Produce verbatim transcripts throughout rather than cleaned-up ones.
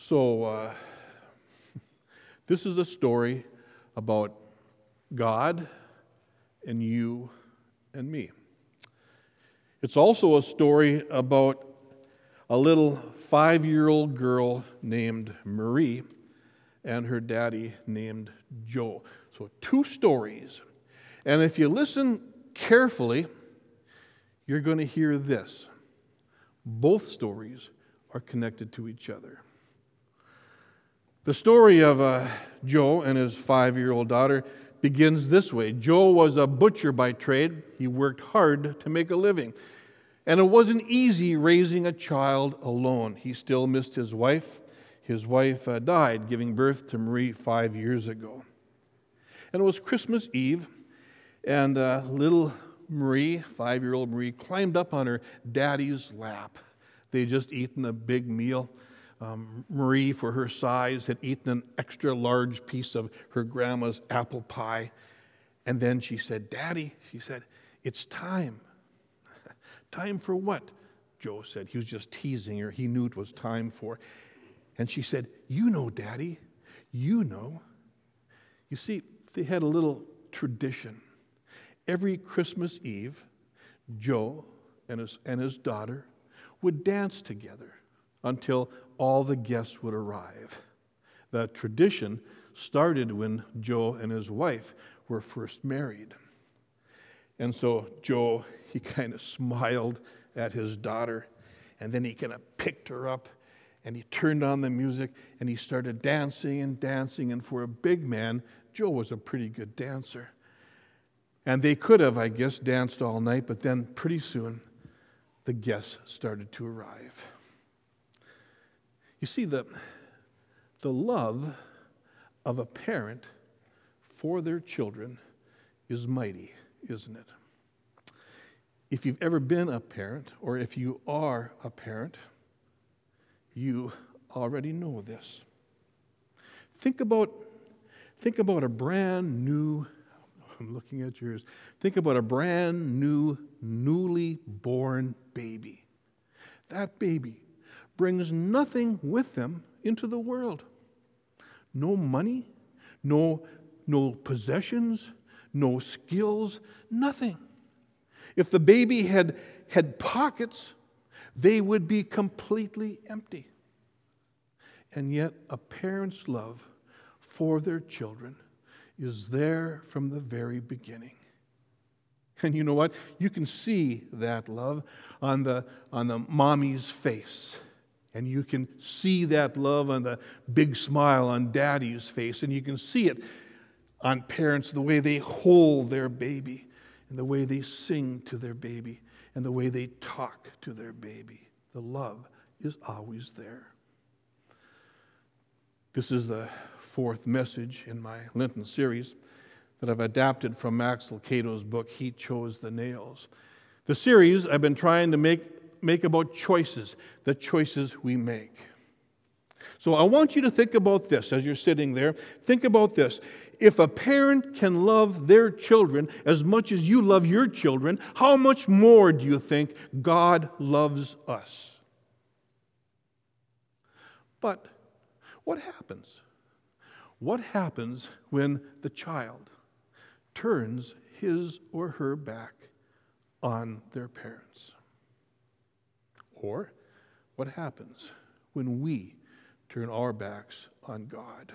So, uh, this is a story about God and you and me. It's also a story about a little five-year-old girl named Marie and her daddy named Joe. So two stories. And if you listen carefully, you're going to hear this. Both stories are connected to each other. The story of uh, Joe and his five-year-old daughter begins this way. Joe was a butcher by trade. He worked hard to make a living. And it wasn't easy raising a child alone. He still missed his wife. His wife uh, died, giving birth to Marie five years ago. And it was Christmas Eve, and uh, little Marie, five-year-old Marie, climbed up on her daddy's lap. They had just eaten a big meal. Um, Marie, for her size, had eaten an extra large piece of her grandma's apple pie. And then she said, "Daddy," she said, "it's time." "Time for what?" Joe said. He was just teasing her. He knew it was time for. And she said, "You know, Daddy, you know." You see, they had a little tradition. Every Christmas Eve, Joe and his, and his daughter would dance together until all the guests would arrive. The tradition started when Joe and his wife were first married. And so Joe, he kind of smiled at his daughter, and then he kind of picked her up, and he turned on the music, and he started dancing and dancing, and for a big man, Joe was a pretty good dancer. And they could have, I guess, danced all night, but then pretty soon, the guests started to arrive. You see, the, the love of a parent for their children is mighty, isn't it? If you've ever been a parent, or if you are a parent, you already know this. Think about, think about a brand new, I'm looking at yours, think about a brand new, newly born baby. That baby brings nothing with them into the world. No money, no, no possessions, no skills, nothing. If the baby had, had pockets, they would be completely empty. And yet, a parent's love for their children is there from the very beginning. And you know what? You can see that love on the, on the mommy's face. And you can see that love on the big smile on daddy's face. And you can see it on parents, the way they hold their baby, and the way they sing to their baby, and the way they talk to their baby. The love is always there. This is the fourth message in my Lenten series that I've adapted from Max Lucado's book, He Chose the Nails. The series I've been trying to make make about choices, the choices we make. So I want you to think about this as you're sitting there. Think about this. If a parent can love their children as much as you love your children, how much more do you think God loves us? But what happens? What happens when the child turns his or her back on their parents? Or what happens when we turn our backs on God?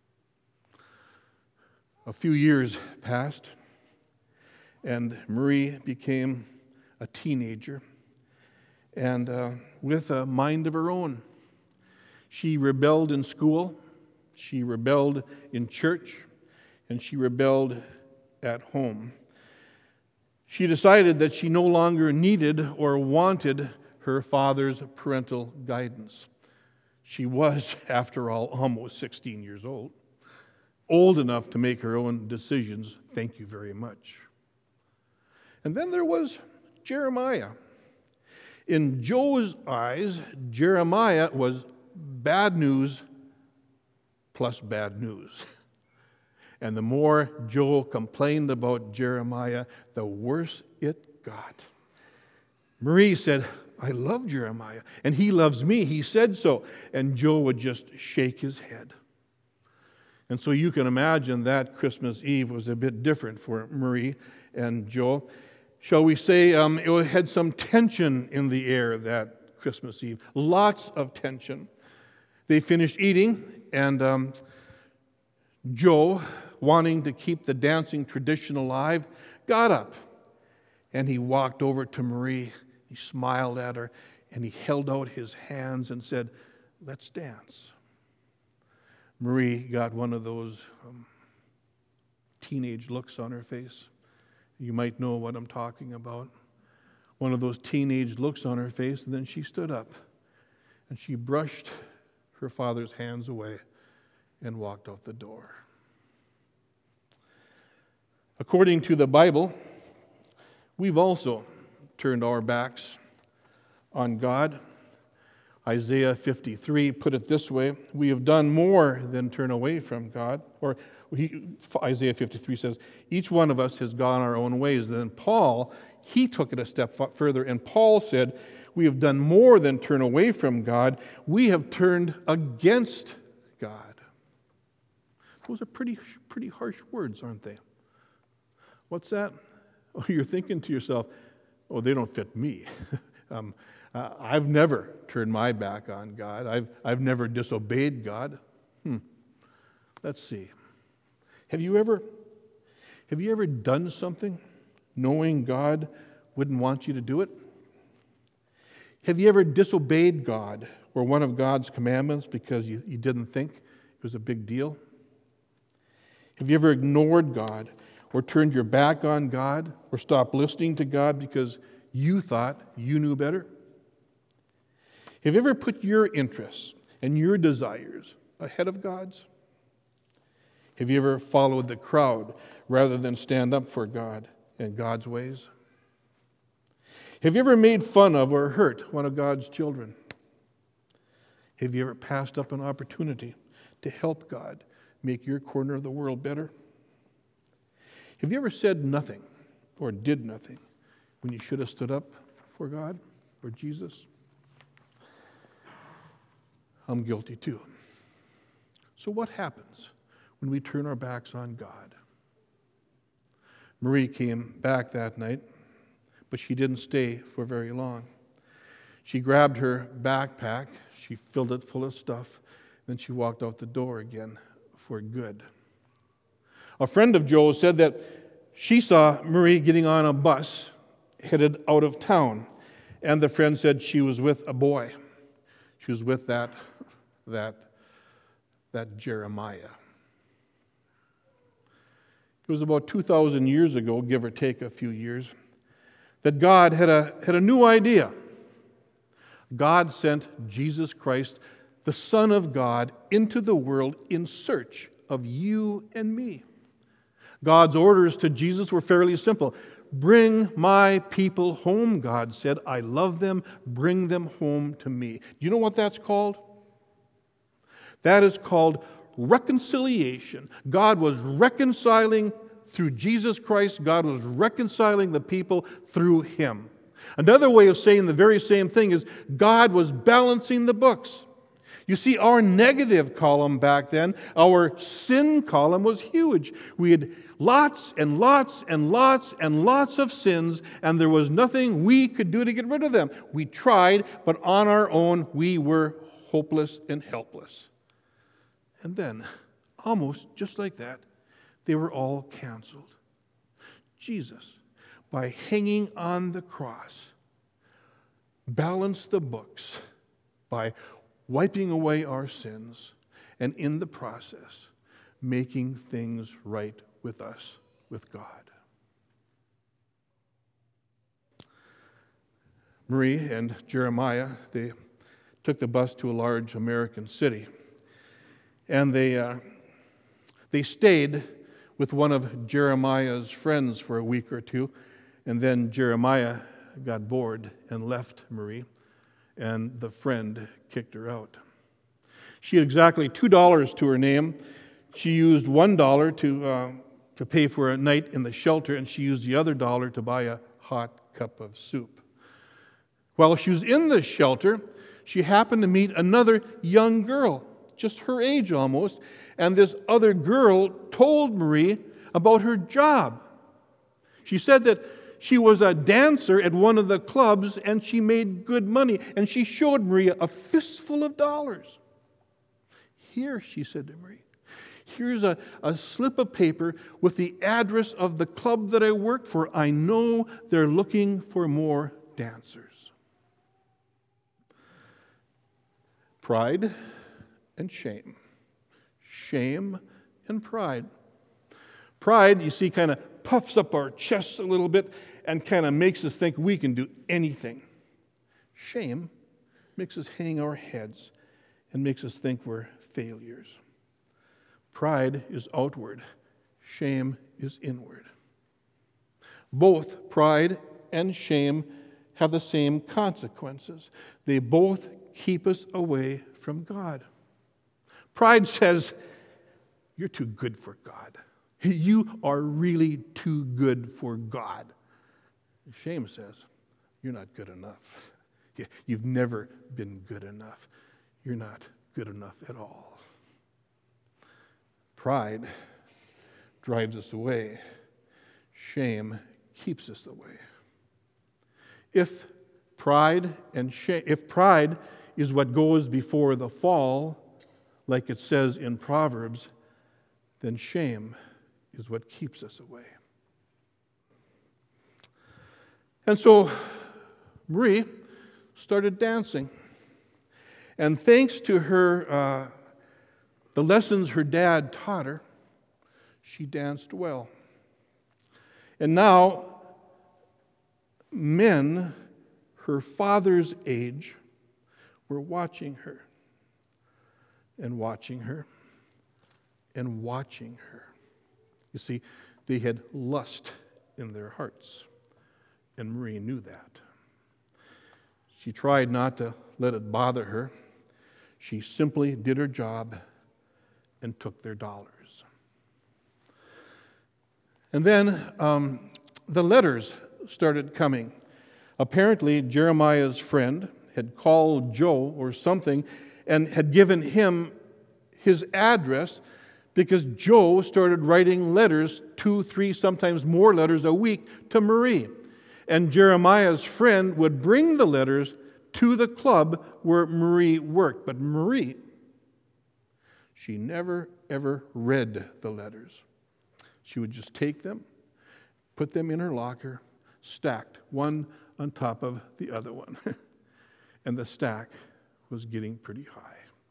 A few years passed, and Marie became a teenager, and uh, with a mind of her own. She rebelled in school, she rebelled in church, and she rebelled at home. She decided that she no longer needed or wanted her father's parental guidance. She was, after all, almost sixteen years old, old enough to make her own decisions. Thank you very much. And then there was Jeremiah. In Joe's eyes, Jeremiah was bad news plus bad news. And the more Joe complained about Jeremiah, the worse it got. Marie said, I love Jeremiah, and he loves me. He said so. And Joe would just shake his head. And so you can imagine that Christmas Eve was a bit different for Marie and Joe. Shall we say um, it had some tension in the air that Christmas Eve. Lots of tension. They finished eating, and um, Joe, wanting to keep the dancing tradition alive, got up, and he walked over to Marie. He smiled at her, and he held out his hands and said, "Let's dance." Marie got one of those um, teenage looks on her face. You might know what I'm talking about. One of those teenage looks on her face, and then she stood up, and she brushed her father's hands away and walked out the door. According to the Bible, we've also turned our backs on God. Isaiah fifty-three put it this way: we have done more than turn away from God. Or he, Isaiah fifty-three says, each one of us has gone our own ways. Then Paul, he took it a step further, and Paul said, we have done more than turn away from God. We have turned against God. Those are pretty, pretty harsh words, aren't they? What's that? Oh, you're thinking to yourself, oh, they don't fit me. um, uh, I've never turned my back on God. I've, I've never disobeyed God. Hmm. Let's see. Have you ever, have you ever done something knowing God wouldn't want you to do it? Have you ever disobeyed God or one of God's commandments because you, you didn't think it was a big deal? Have you ever ignored God or turned your back on God or stopped listening to God because you thought you knew better? Have you ever put your interests and your desires ahead of God's? Have you ever followed the crowd rather than stand up for God and God's ways? Have you ever made fun of or hurt one of God's children? Have you ever passed up an opportunity to help God make your corner of the world better? Have you ever said nothing or did nothing when you should have stood up for God or Jesus? I'm guilty too. So what happens when we turn our backs on God? Marie came back that night, but she didn't stay for very long. She grabbed her backpack, she filled it full of stuff, then she walked out the door again for good. A friend of Joe's said that she saw Marie getting on a bus headed out of town, and the friend said she was with a boy. She was with that, that, that Jeremiah. It was about two thousand years ago, give or take a few years, that God had a, had a new idea. God sent Jesus Christ, the Son of God, into the world in search of you and me. God's orders to Jesus were fairly simple. Bring my people home, God said. I love them. Bring them home to me. Do you know what that's called? That is called reconciliation. God was reconciling through Jesus Christ. God was reconciling the people through Him. Another way of saying the very same thing is God was balancing the books. You see, our negative column back then, our sin column, was huge. We had lots and lots and lots and lots of sins, and there was nothing we could do to get rid of them. We tried, but on our own, we were hopeless and helpless. And then, almost just like that, they were all canceled. Jesus, by hanging on the cross, balanced the books by wiping away our sins, and in the process, making things right with us, with God. Marie and Jeremiah, they took the bus to a large American city, and they uh, they stayed with one of Jeremiah's friends for a week or two, and then Jeremiah got bored and left Marie, and the friend kicked her out. She had exactly two dollars to her name. She used one dollar to uh, to pay for a night in the shelter, and she used the other dollar to buy a hot cup of soup. While she was in the shelter, she happened to meet another young girl, just her age almost, and this other girl told Marie about her job. She said that she was a dancer at one of the clubs and she made good money, and she showed Marie a fistful of dollars. Here, she said to Marie, here's a, a slip of paper with the address of the club that I work for. I know they're looking for more dancers. Pride and shame. Shame and pride. Pride, you see, kind of puffs up our chests a little bit and kind of makes us think we can do anything. Shame makes us hang our heads and makes us think we're failures. Pride is outward. Shame is inward. Both pride and shame have the same consequences. They both keep us away from God. Pride says, you're too good for God. You are really too good for God. Shame says, you're not good enough. You've never been good enough. You're not good enough at all. Pride drives us away. Shame keeps us away. If pride and shame, if pride is what goes before the fall, like it says in Proverbs, then shame is what keeps us away. And so Marie started dancing. And thanks to her, uh, the lessons her dad taught her, she danced well. And now, men her father's age were watching her and watching her and watching her. You see, they had lust in their hearts, and Marie knew that. She tried not to let it bother her. She simply did her job and took their dollars. And then um, the letters started coming. Apparently, Jeremiah's friend had called Joe or something and had given him his address because Joe started writing letters, two, three, sometimes more letters a week to Marie. And Jeremiah's friend would bring the letters to the club where Marie worked. But Marie, she never, ever read the letters. She would just take them, put them in her locker, stacked one on top of the other one. And the stack was getting pretty high.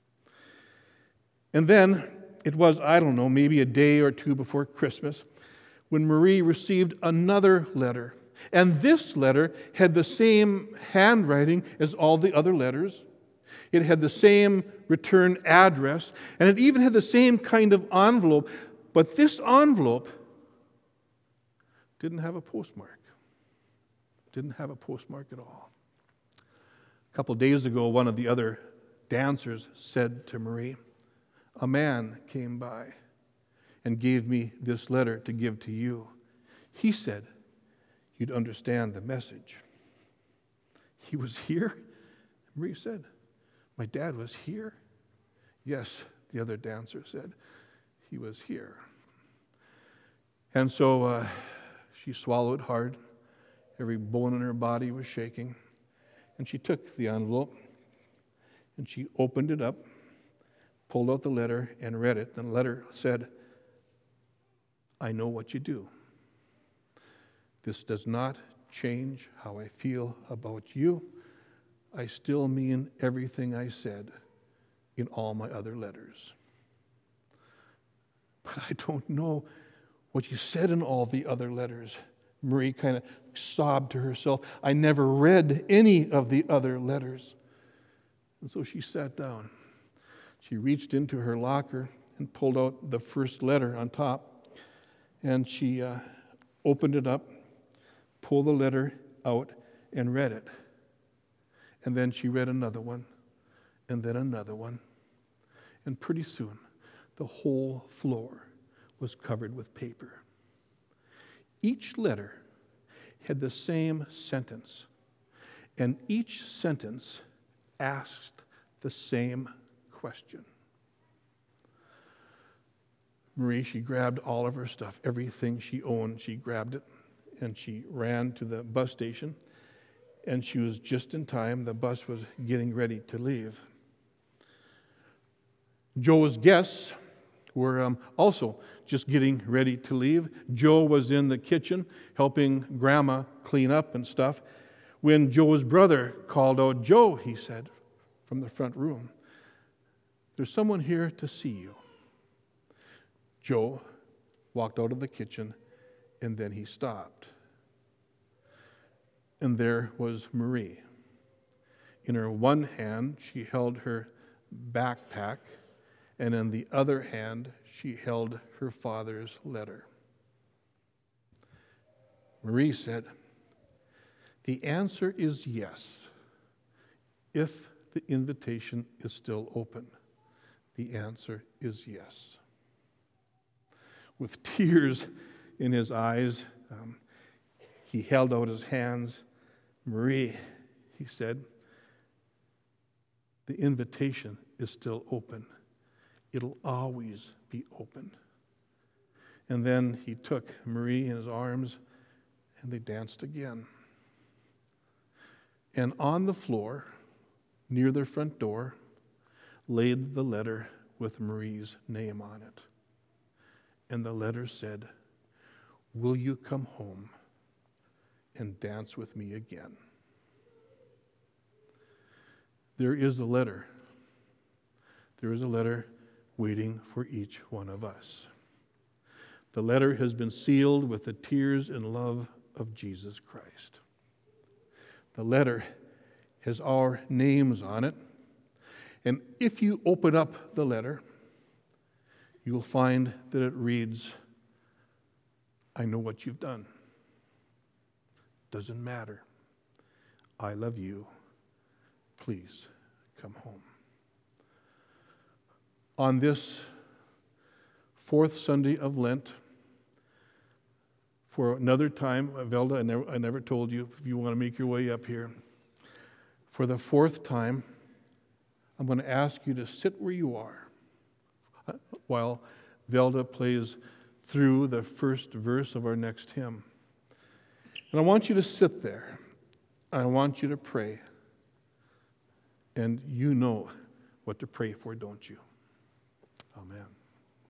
And then it was, I don't know, maybe a day or two before Christmas, when Marie received another letter. And this letter had the same handwriting as all the other letters. It had the same return address, and it even had the same kind of envelope. But this envelope didn't have a postmark. Didn't have a postmark at all. A couple days ago, one of the other dancers said to Marie, "A man came by and gave me this letter to give to you. He said you'd understand the message." "He was here?" Marie said. "My dad was here?" "Yes," the other dancer said. "He was here." And so uh, she swallowed hard. Every bone in her body was shaking. And she took the envelope and she opened it up, pulled out the letter and read it. And the letter said, "I know what you do. This does not change how I feel about you. I still mean everything I said in all my other letters. But I don't know what you said in all the other letters." Marie kind of sobbed to herself. "I never read any of the other letters." And so she sat down. She reached into her locker and pulled out the first letter on top. And she uh, opened it up, pulled the letter out, and read it. And then she read another one, and then another one. And pretty soon, the whole floor was covered with paper. Each letter had the same sentence, And each sentence asked the same question. Marie, she grabbed all of her stuff, everything she owned, she grabbed it, and she ran to the bus station, and she was just in time. The bus was getting ready to leave. Joe's guests were um, also just getting ready to leave. Joe was in the kitchen helping Grandma clean up and stuff when Joe's brother called out, "Joe," he said from the front room, "there's someone here to see you." Joe walked out of the kitchen, and then he stopped. And there was Marie. In her one hand, she held her backpack, and in the other hand, she held her father's letter. Marie said, "The answer is yes, if the invitation is still open. The answer is yes." With tears in his eyes, um, he held out his hands. "Marie," he said, "the invitation is still open. It'll always be open." And then he took Marie in his arms, and they danced again. And on the floor, near their front door, laid the letter with Marie's name on it. And the letter said, "Will you come home and dance with me again?" There is a letter. There is a letter waiting for each one of us. The letter has been sealed with the tears and love of Jesus Christ. The letter has our names on it. And if you open up the letter, you will find that it reads, "I know what you've done. Doesn't matter. I love you. Please come home." On this fourth Sunday of Lent, for another time, Velda, I never, I never told you, if you want to make your way up here, for the fourth time, I'm going to ask you to sit where you are while Velda plays through the first verse of our next hymn. And I want you to sit there. I want you to pray. And you know what to pray for, don't you? Amen.